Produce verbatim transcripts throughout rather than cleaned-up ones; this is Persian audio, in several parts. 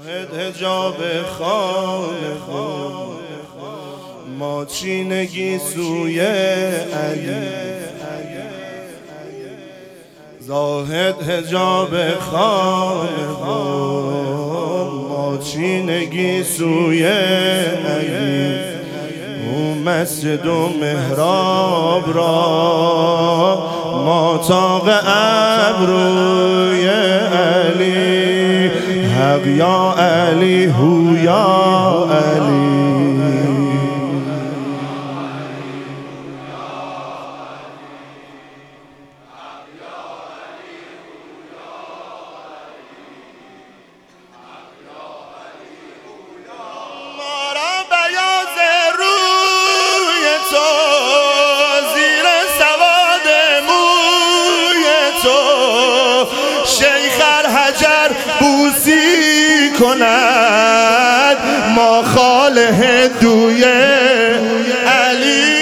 زاهد حجاب خانه ما چینگی سوی علی، زاهد حجاب خانه ما چینگی سوی علی، او مسجد و محراب را ما طاق ابروی علی، حق یا علی هو یا علی. بوسی کند ما خال هندوی علی،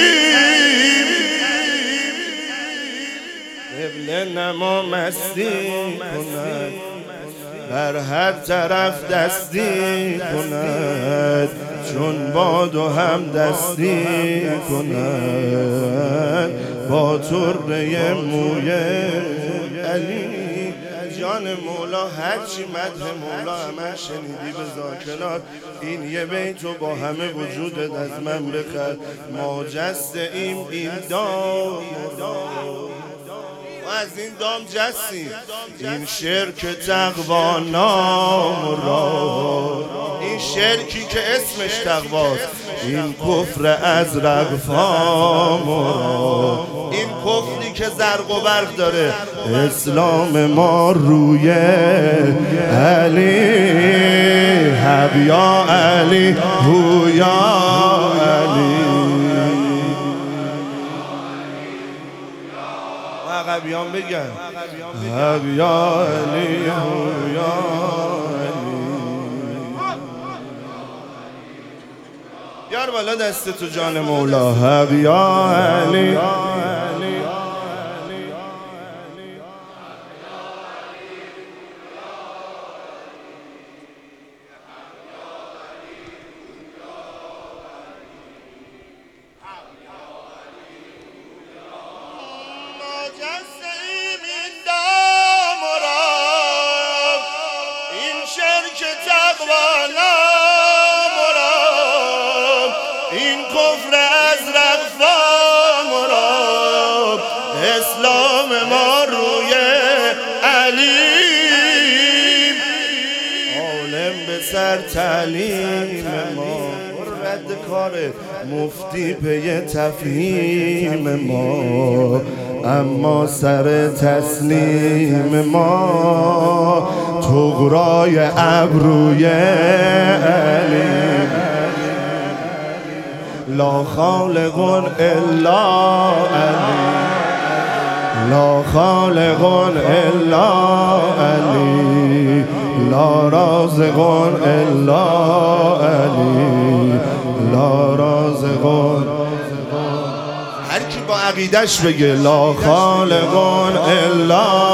قبله نما مستی کند بر هر طرف دستی کند، چون باد و هم دستی کند با طره موی علی. جان مولا هرچی مدح مولا همه شنیدی بذار کنار، این یه بیتو با همه وجودت از من بخر. ما جسته ایم این دام ما از این دام جستیم، این شرک تقوا نام را، این شرکی که اسمش تقواست، این کفر ازرق فام را، این کفری که زرق و برق داره. اسلام ما روی علی، حق یا علی هو یا علی. عقبیان بگن حق یا علی هو یا علی. بیار بالا دست تو جان مولا، حق یا علی. این کفر ازرق فام را، اسلام ما روی علی. عالم به سر تعلیم ما، رد کار مفتی پی تفهیم ما، اما سر تسلیم ما طغرای ابروی علی. لا خالق الا علی، لا خالق الا علی، لا رازق الا علی، لا رازق. هر کی با عقیدش بگه لا خالق الا